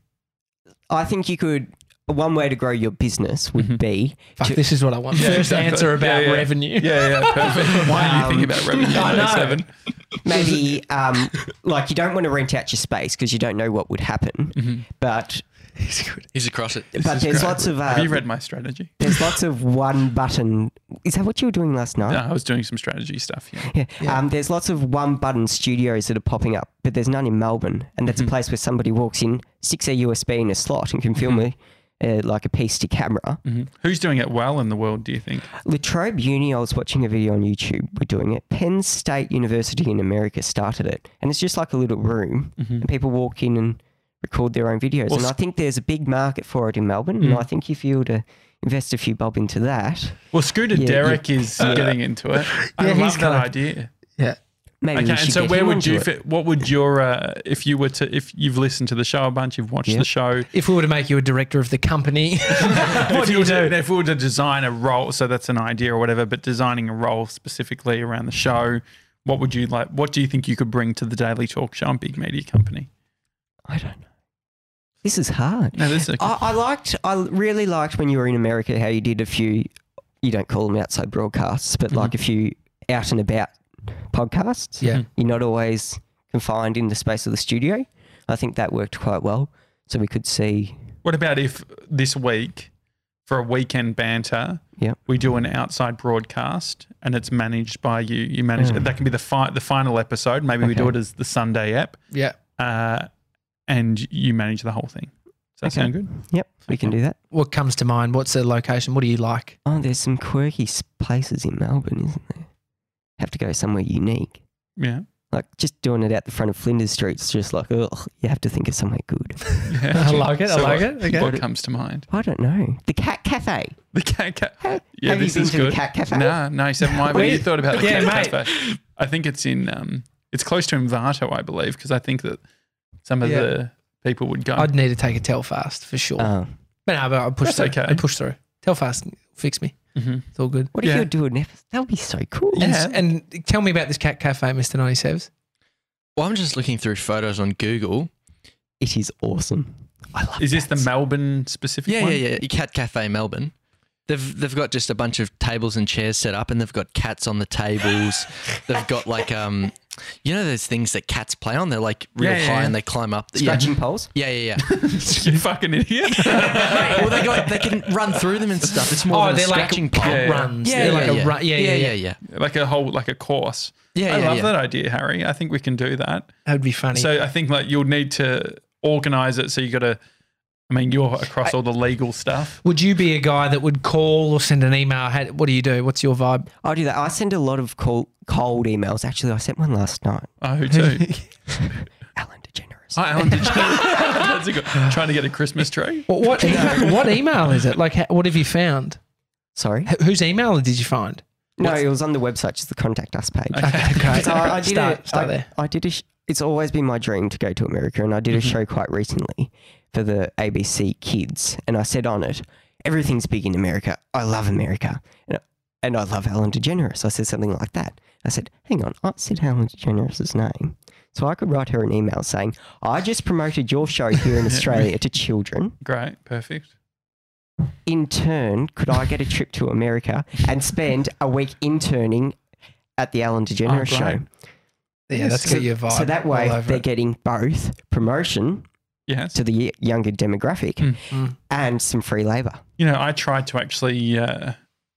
I think you could. One way to grow your business would Mhm. be Fuck, to- this is what I want. Yeah, First exactly. answer about Yeah, yeah. revenue. Yeah, yeah, perfect. Why do you think Um, about revenue I know. ninety-seven? maybe um, like you don't want to rent out your space because you don't know what would happen. Mhm. But He's good. He's across it. but is there's great. lots of uh, Have you read my strategy? there's lots of one button. Is that what you were doing last night? No, I was doing some strategy stuff. Yeah. Yeah. Yeah. Um, there's lots of one button studios that are popping up, but there's none in Melbourne. And that's Mhm. a place where somebody walks in, sticks a U S B in a slot and can film Mhm. a, uh, like a piece to camera. hmm Who's doing it well in the world, do you think? Latrobe Uni, I was watching a video on YouTube, were doing it. Penn State University in America started it. And it's just like a little room. Mm-hmm. And people walk in and record their own videos. Well, and I s- think there's a big market for it in Melbourne. Mm. And I think if you were to invest a few bob into that, Well, Scooter Yeah, Derek is getting into it. I Yeah, love he's that kinda- idea. Yeah. maybe Okay, we and should so get where him would onto you it. fit? What would your uh, if you were to if you've listened to the show a bunch, you've watched Yeah. the show. If we were to make you a director of the company, what if do you were do? To, if we were to design a role, so that's an idea or whatever, but designing a role specifically around the show, what would you like? What do you think you could bring to the Daily Talk Show and Big Media Company? I don't know. This is hard. No, this is a, I, I liked, I really liked when you were in America how you did a few, you don't call them outside broadcasts, but like a few out and about podcasts. Yeah. You're not always confined in the space of the studio. I think that worked quite well. So we could see, What about if this week, for a weekend banter, yeah, we do an outside broadcast and it's managed by you? You manage Mm. that can be the fi- the final episode. Maybe we do Okay. it as the Sunday app, Yeah. uh, and you manage the whole thing. Does that Okay. sound good? yep, we can do that. What comes to mind? What's the location? What do you like? Oh, there's some quirky s- places in Melbourne, isn't there? Have to go somewhere unique. Yeah. Like just doing it out the front of Flinders Street, it's just like, ugh, you have to think of somewhere good. Yeah. I like it. I So like what- it. Okay. What comes to mind? I don't know. The Cat Cafe. The cat. cat. Have, Yeah, have you this been is to good. the Cat Cafe? No, no. So why? What Where- you thought about the Yeah, cat mate. cafe? I think it's in. Um, it's close to Invato, I believe, because I think that some of Yeah. the people would go. I'd need to take a Telfast for sure. Oh. but no, but I'll push That's through. okay. I push through. Telfast, fix me. Mhm. It's all good. What if Yeah. you would do an episode? That would be so cool. Yeah. And, and tell me about this cat cafe, Mister ninety-sevens. Well, I'm just looking through photos on Google. It is awesome. I love Is this the cats. Melbourne specific Yeah, one? yeah, yeah. Cat Cafe Melbourne. They've they've got just a bunch of tables and chairs set up, and they've got cats on the tables. They've got like um You know those things that cats play on? They're like real Yeah, yeah, high yeah. and they climb up. Scratching Yeah. poles. Yeah, yeah, yeah. You fucking idiot. well, they got they can run through them and stuff. It's more Oh, than a they're like scratching pop pole. Yeah, yeah. runs. Yeah, they're yeah, like yeah. a run. Yeah, yeah, yeah, yeah, yeah. like a whole, like a course. Yeah, I yeah, love yeah. that idea, Harry. I think we can do that. That would be funny. So I think like you'll need to organize it. So you got to, I mean, you're across all the legal stuff. would you be a guy that would call or send an email? How, what do you do? What's your vibe? I do that. I send a lot of cold, cold emails. Actually, I sent one last night. Oh, who too? Alan DeGeneres. Hi, Alan. Did you, that's a good, trying to get a Christmas tree? What what email, what email is it? Like, ha- what have you found? Sorry. H- whose email did you find? No, it was on the website, just the contact us page. Okay, great. So I, I did start, a, start I, there. I did a. Sh- it's always been my dream to go to America, and I did a show quite recently for the A B C Kids, and I said on it, everything's big in America. I love America, and, and I love Ellen DeGeneres. I said something like that. I said, hang on, I said Ellen DeGeneres' name, so I could write her an email saying, I just promoted your show here in Australia to children. Great, perfect. In turn, could I get a trip to America and spend a week interning at the Ellen DeGeneres Oh, great. show? Yeah, that's so, got your vibe. so that way all over they're it. getting both promotion Yes. to the y- younger demographic Mm. Mm. and some free labour. You know, I tried to actually uh,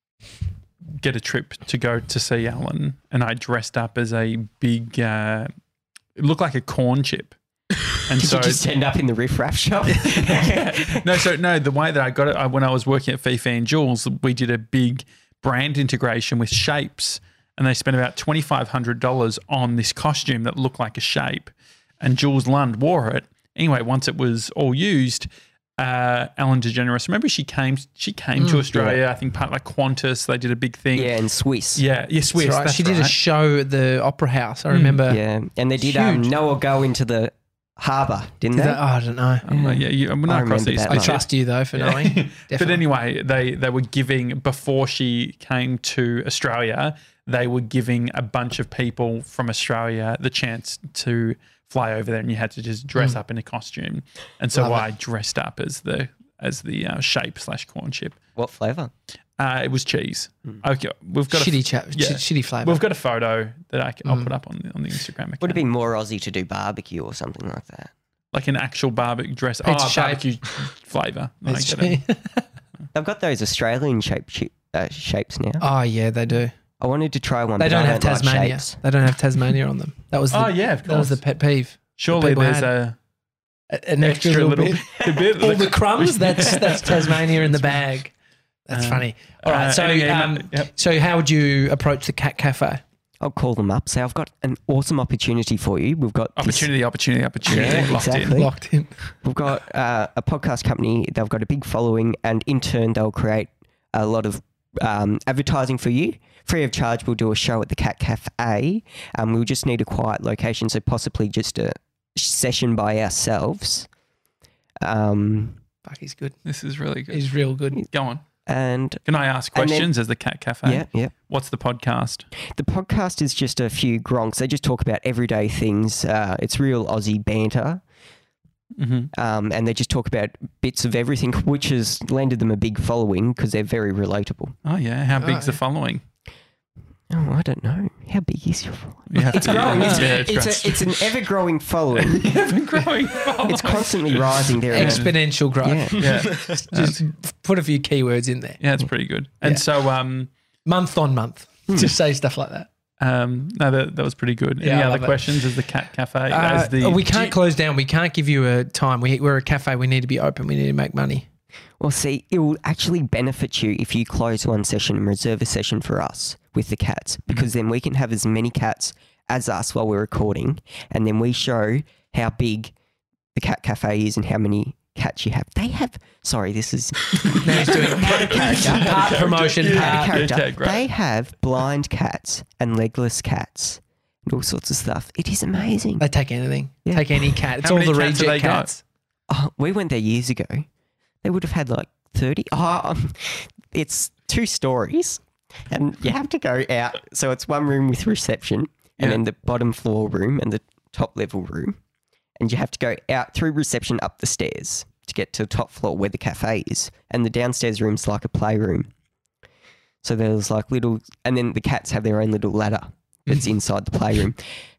get a trip to go to see Alan, and I dressed up as a big, uh, it looked like a corn chip. And Did so you just end up in the Riff Raff shop? no, so no, the way that I got it, I, when I was working at FIFA and Jules, we did a big brand integration with Shapes, and they spent about twenty-five hundred dollars on this costume that looked like a shape. And Jules Lund wore it. Anyway, once it was all used, uh, Ellen DeGeneres, remember she came she came to Australia, I think part like Qantas, they did a big thing. Yeah, and Swiss. Yeah, yeah, Swiss. That's right. That's She did a right. show at the Opera House. I remember. Yeah, and they did um, Huge. Noah go into the harbour, didn't Did they? that- oh, I don't know. I'm like, yeah, you, I'm I not across remember these. that I much. trust you though for knowing. But Definitely. anyway, they they were giving before she came to Australia, they were giving a bunch of people from Australia the chance to fly over there, and you had to just dress up in a costume. And so Love it. I dressed up as the as the uh, shape slash corn chip. What flavour? Uh, it was cheese. Okay, we've got shitty a, chat, yeah. shitty flavour. we've got a photo that I can, I'll put up on the, on the Instagram account. Would have been more Aussie to do barbecue or something like that. like an actual barbecue dress. Pizza oh, shape. barbecue flavour. I It's- get it. They've got those Australian shape shi- uh, shapes now. oh yeah, they do. I wanted to try one. They but don't I have don't like Tasmania. shapes. They don't have Tasmania on them. That was the, Oh yeah, of course. that was the pet peeve. Surely people there's had. a A- An extra, extra little, little bit. bit. All the crumbs. That's that's Tasmania in the bag. That's Um, funny. All right. uh, So anyway, um, yep. so how would you approach the Cat Cafe? I'll call them up. Say, I've got an awesome opportunity for you. We've got this- Opportunity, opportunity, opportunity. Yeah, locked exactly. in. Locked in. we've got uh, a podcast company. They've got a big following, and in turn, they'll create a lot of um, advertising for you. Free of charge, we'll do a show at the Cat Cafe. Um, we'll just need a quiet location, so possibly just a session by ourselves. Um, Fuck, he's good. This is really good. He's real good. Go on. and Can I ask And then- questions as the Cat Cafe? yeah, yeah. What's the podcast? The podcast is just a few gronks. They just talk about everyday things. Uh, it's real Aussie banter. Mm-hmm. Um, and they just talk about bits of everything, which has landed them a big following because they're very relatable. Oh yeah. How big's Oh, the following? Oh, I don't know. How big is your following? You have It's to- growing. It's, Yeah, it's, it's a, it's an ever-growing following. Ever growing following. It's constantly rising there. and- Exponential growth. Yeah. Yeah. Just put a few keywords in there. Yeah, it's pretty good. And Yeah. so, um, Month on month. Just say stuff like that. um, no, that, that was pretty good. Yeah, Any I other love it. questions as the Cat Cafe? Uh, as the we do can't you- close down. We can't give you a time. We, we're a cafe. We need to be open. We need to make money. Well, see, it will actually benefit you if you close one session and reserve a session for us with the cats, because then we can have as many cats as us while we're recording, and then we show how big the Cat Cafe is and how many cats you have. They have, sorry, this is Now he's doing part promotion, out of part. character. okay, great. They have blind cats and legless cats and all sorts of stuff. It is amazing. They take anything. Yeah. Take any cat. It's How all many the cats have reject they got? cats. Oh, we went there years ago. They would have had like thirty. Oh, um, it's two stories, and you have to go out. So it's one room with reception, and Yeah. then the bottom floor room and the top level room. And you have to go out through reception up the stairs to get to the top floor where the cafe is. And the downstairs room's like a playroom. So there's like little, and then the cats have their own little ladder that's inside the playroom.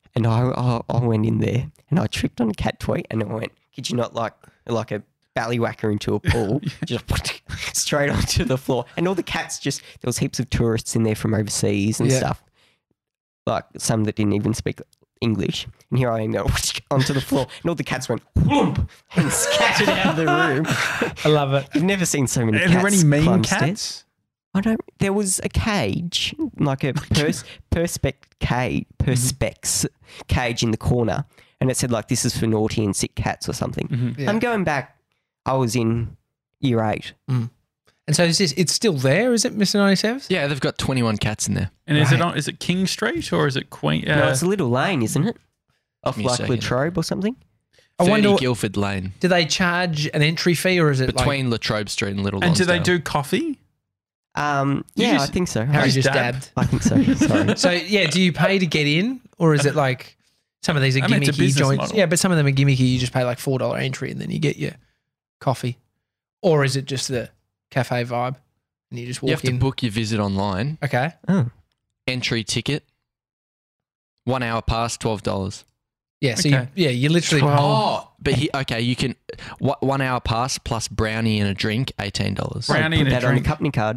and I, I I went in there and I tripped on a cat toy and I went, could you not like like a ballywhacker into a pool, just straight onto the floor, and all the cats just there was heaps of tourists in there from overseas and Yeah. stuff, like some that didn't even speak English, and here I am going onto the floor, and all the cats went whoomp and scattered out of the room. I love it. You've never seen so many Are cats. there any mean climb cats? stairs. I don't. There was a cage, like a pers, perspex cage, perspex cage in the corner, and it said like this is for naughty and sick cats or something. Mm-hmm. Yeah. I'm going back. I was in year eight. And so is this? It's still there, is it, Mister ninety-seven? Yeah, they've got twenty-one cats in there. And is it Right. on? Is it King Street or is it Queen? Uh, no, it's a little lane, isn't it? Off Give me a like second. Latrobe or something. I thirty wonder, Guildford Lane. do they charge an entry fee or is it like Between Latrobe Street and Little and do they Lonsdale. do coffee? Um, You yeah, just- I think so. Harry Just just dab? dabbed? I think so. Sorry. So yeah, do you pay to get in, or is it like some of these are I mean, it's a gimmicky business joints? model. Yeah, but some of them are gimmicky. You just pay like four dollar entry and then you get your coffee, or is it just the cafe vibe and you just walk You have to in? book your visit online. Okay, Oh, Entry ticket. One hour pass, twelve dollars. yeah. So Okay. you, yeah, you literally. Oh, but he, okay, you can wha- one hour pass plus brownie and a drink, eighteen dollars. Brownie put and a that on the drink. company card.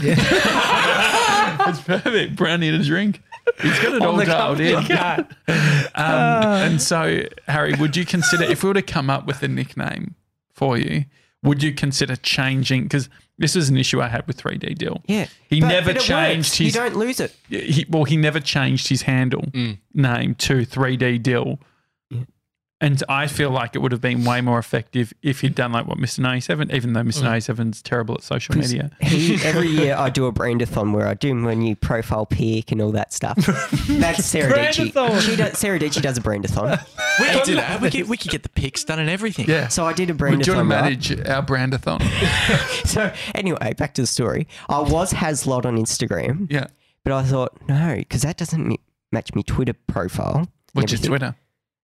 It's perfect. Brownie and a drink. He's got it On all the dialed company in. card. Um, and so, Harry, would you consider, if we were to come up with a nickname for you, would you consider changing? Because this is an issue I had with three D Deal. Yeah, He But- never but it changed works. his. You don't lose it. He, well, he never changed his handle Mm. name to three D Deal. Yeah. And I feel like it would have been way more effective if he'd done like what Mister ninety-seven, even though Mister ninety-seven's terrible at social media. He, every year I do a brandathon where I do my new profile pic and all that stuff. That's Sarah Dici. Brandathon. She does, Sarah Dici does a brandathon. We could do that. We could, we could get the pics done and everything. Yeah. So I did a Would you want to brandathon. right? manage our brandathon? So anyway, back to the story. I was Haslot on Instagram, Yeah. but I thought no, because that doesn't mi- match my Twitter profile. and Which is everything. Twitter.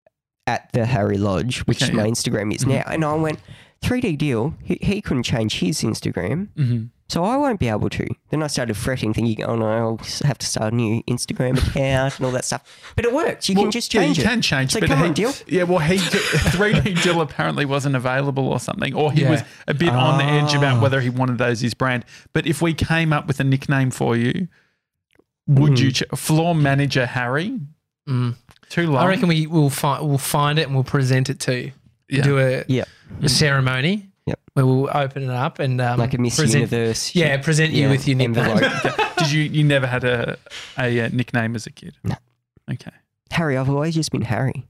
At the Harry Lodge, which Okay, my yeah. Instagram is Mhm. now, and I went three D Deal. He, he couldn't change his Instagram. Mm-hmm. So I won't be able to. Then I started fretting, thinking, oh no, I'll just have to start a new Instagram account and all that stuff. But it works. You can just change yeah, it. you can change. So but come he, on, Deal. Yeah, well, he three D Deal apparently wasn't available or something, or he Yeah. was a bit on the edge about Ah. whether he wanted those his brand. But if we came up with a nickname for you, would Hmm. you ch- floor manager Harry? Mm. Too long. I reckon we will find we'll find it and we'll present it to you. Yeah. Do a, Yep. a ceremony. Yep. Where we'll open it up and um, Like a Miss present, Universe. Yeah, present you Yeah, with your nickname. envelope. Did you? You never had a, a, uh nickname as a kid? No. Okay. Harry, I've always just been Harry.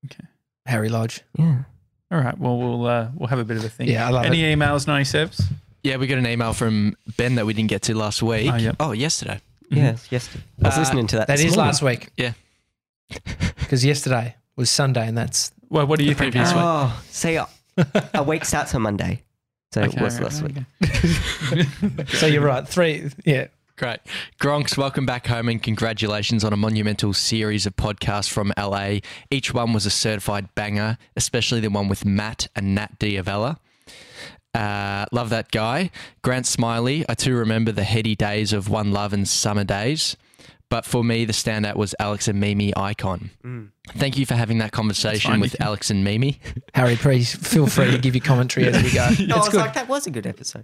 Harry Lodge. Yeah. All right. Well, we'll uh, we'll have a bit of a thing. Yeah, I love Any emails, ninety-sevens? Yeah, we got an email from Ben that we didn't get to last week. Oh, yep. Oh, yesterday. Yes, yes. I was Uh, listening to that. That this is morning. last week. Yeah. Because yesterday was Sunday and that's Well, what do you The think? previous Harry? Oh, see, a, a week starts on Monday. So it Okay, was right, last week. okay. so you're right. Three yeah. Great. Gronks, welcome back home and congratulations on a monumental series of podcasts from L A. Each one was a certified banger, especially the one with Matt and Nat Diavella. Uh, love that guy. Grant Smiley, I too remember the heady days of One Love and Summer Days. But for me, the standout was Alex and Mimi Icon. Mm. Thank you for having that conversation fine, with you can- Alex and Mimi. Harry, please feel free to give your commentary as we go. No, I It's was good. like, that was a good episode.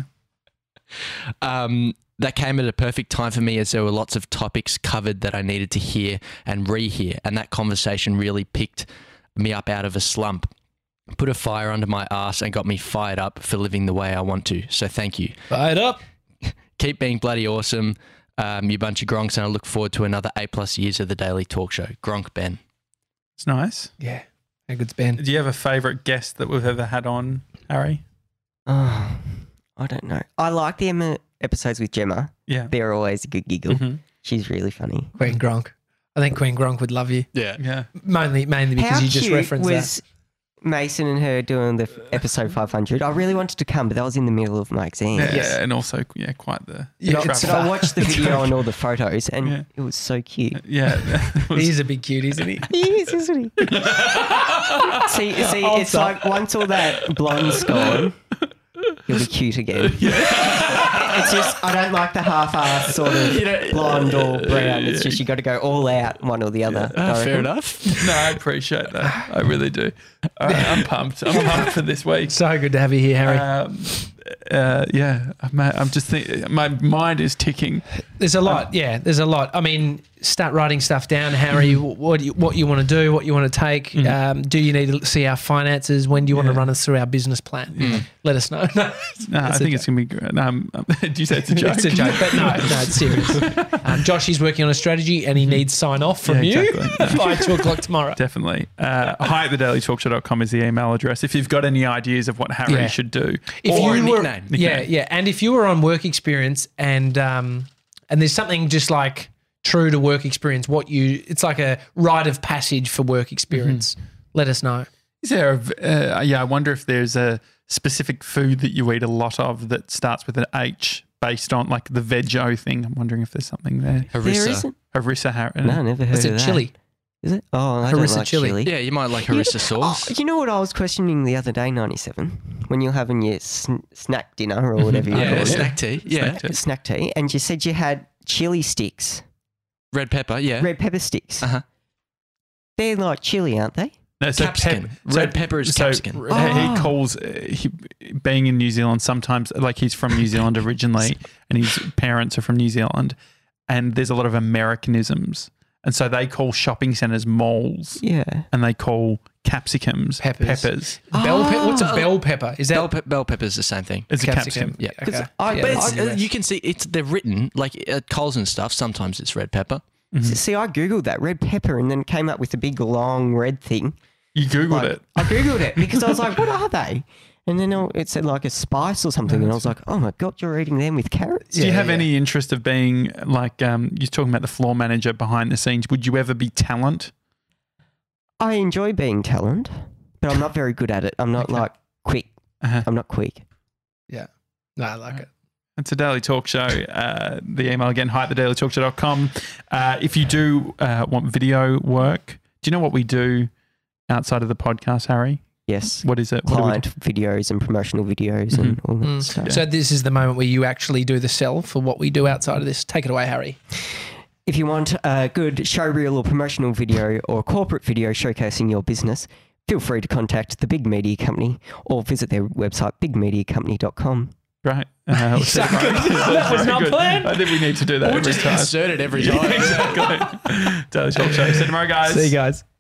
Um, that came at a perfect time for me as there were lots of topics covered that I needed to hear and rehear, and that conversation really picked me up out of a slump, put a fire under my ass and got me fired up for living the way I want to. So thank you. Fired up. Keep being bloody awesome, um, you bunch of Gronks, and I look forward to another eight plus years of the Daily Talk Show. Gronk Ben. It's nice. Yeah. How good's Ben? Do you have a favourite guest that we've ever had on, Harry? Oh, I don't know. I like the Emma episodes with Gemma. Yeah. They're always a good giggle. Mhm. She's really funny. Queen Gronk. I think Queen Gronk would love you. Yeah. Yeah. Mainly mainly because How you just cute referenced was Mason and her doing the f- episode five hundred? I really wanted to come, but that was in the middle of my exams. Yeah, Yes. and also, yeah, quite the Yeah, travel. it's But I watched the video and all the photos, and Yeah. it was so cute. Yeah. it that. was- He is a big cutie, isn't he? He is, isn't he? see, see, I'll it's stop. like once all that blonde's gone, he'll be cute again. it's just I don't like the half-assed sort of You know, blonde or brown. It's just you got to go all out, one or the other. Ah, I fair reckon. enough. No, I appreciate that. I really do. All right, I'm pumped. I'm pumped for this week. So good to have you here, Harry. Um, uh, yeah, I'm, I'm just thinking. My mind is ticking. There's a lot. Yeah, there's a lot. I mean, start writing stuff down, Harry. Mm-hmm. What do you, what you want to do? What you want to take? Um, do you need to see our finances? When do you want to Yeah. run us through our business plan? Let us know. No, No, I It's a think it's gonna be great. Um, do you say it's a joke? it's a joke, but no, no, it's serious. Um, Josh is working on a strategy, and he needs sign off from Yeah, you exactly. by two o'clock tomorrow. Definitely. Uh, hi at the daily talk show dot com is the email address. If you've got any ideas of what Harry Yeah. should do, If Or you a were, nickname. yeah, Nickname. yeah, and if you were on work experience and um, and there's something just like true to work experience, what you it's like a rite of passage for work experience. Let us know. is there a, v- uh, yeah, I wonder if there's a specific food that you eat a lot of that starts with an H based on like the veggie thing. I'm wondering if there's something there. There Harissa. isn't. Harissa Harry. No, never heard It's of a that. chili. Is it? Oh, I don't Harissa like chili. chili. Yeah, you might like You know- harissa sauce. Oh, you know what I was questioning the other day, ninety-seven, when you're having your sn- snack dinner or whatever you Yeah, call yeah, it, snack tea. Yeah, Snack tea. snack tea, and you said you had chili sticks, red pepper. Yeah, red pepper sticks. Uh-huh. They're like chili, aren't they? No, so Capsicum. Red pepper is so capsicum. he Oh. calls uh, he, being in New Zealand sometimes like he's from New Zealand originally, and his parents are from New Zealand, and there's a lot of Americanisms, and so they call shopping centres malls, Yeah. and they call capsicums Peppers. peppers. Bell pe- what's a Oh. bell pepper? Is that Bell, pe- bell pepper is the same thing. It's a capsicum. Yeah, Because okay. I- Yeah, But that's it's, in the uh, U S. you can see it's they're written like at Coles and stuff. Sometimes it's red pepper. Mm-hmm. See, I googled that red pepper, and then it came up with a big long red thing. You googled Like, it. I googled it because I was like, "What are they?" And then it said like a spice or something, and I was like, "Oh my god, you're eating them with carrots." Do you Yeah, have yeah. any interest of being like um, you're talking about the floor manager behind the scenes? Would you ever be talent? I enjoy being talent, but I'm not very good at it. I'm not Okay. like quick. Uh-huh. I'm not quick. Yeah. No, I like it. It's a Daily Talk Show. Uh, the email again, hi at the daily talk show dot com. Uh, if you do uh, want video work, do you know what we do outside of the podcast, Harry? Yes. What is it? What do we Client videos and promotional videos and all that Mm. stuff. So this is the moment where you actually do the sell for what we do outside of this. Take it away, Harry. If you want a good showreel or promotional video or corporate video showcasing your business, feel free to contact the Big Media Company or visit their website, big media company dot com. Right. Uh, So good. That was very not good. planned. I think we need to do that Or every just time. insert it every Yeah, time. exactly. Daily Talk Show. See you tomorrow, guys. See you guys.